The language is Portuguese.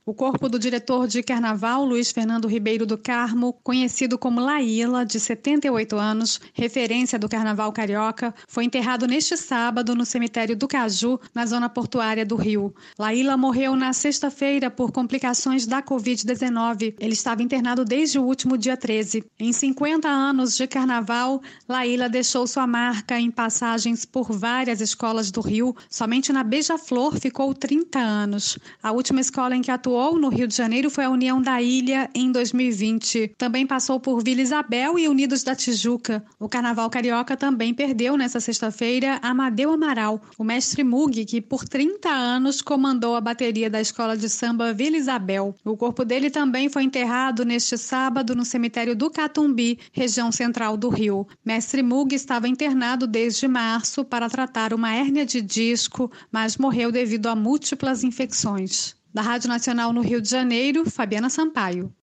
O corpo do diretor de carnaval, Luiz Fernando Ribeiro do Carmo, conhecido como Laíla, de 78 anos, referência do carnaval carioca, foi enterrado neste sábado no cemitério do Caju, na zona portuária do Rio. Laíla morreu na sexta-feira por complicações da Covid-19. Ele estava internado desde o último dia 13. Em 50 anos de carnaval, Laíla deixou sua marca em passagens por várias escolas do Rio. Somente na Beija-Flor ficou 30 anos. A última escola em que atuou no Rio de Janeiro foi a União da Ilha em 2020. Também passou por Vila Isabel e Unidos da Tijuca. O Carnaval Carioca também perdeu nesta sexta-feira Amadeu Amaral, o mestre Mugue, que por 30 anos comandou a bateria da escola de samba Vila Isabel. O corpo dele também foi enterrado neste sábado no cemitério do Catumbi, região central do Rio. Mestre Mugue estava internado desde março para tratar uma hérnia de disco, mas morreu devido a múltiplas infecções. Da Rádio Nacional no Rio de Janeiro, Fabiana Sampaio.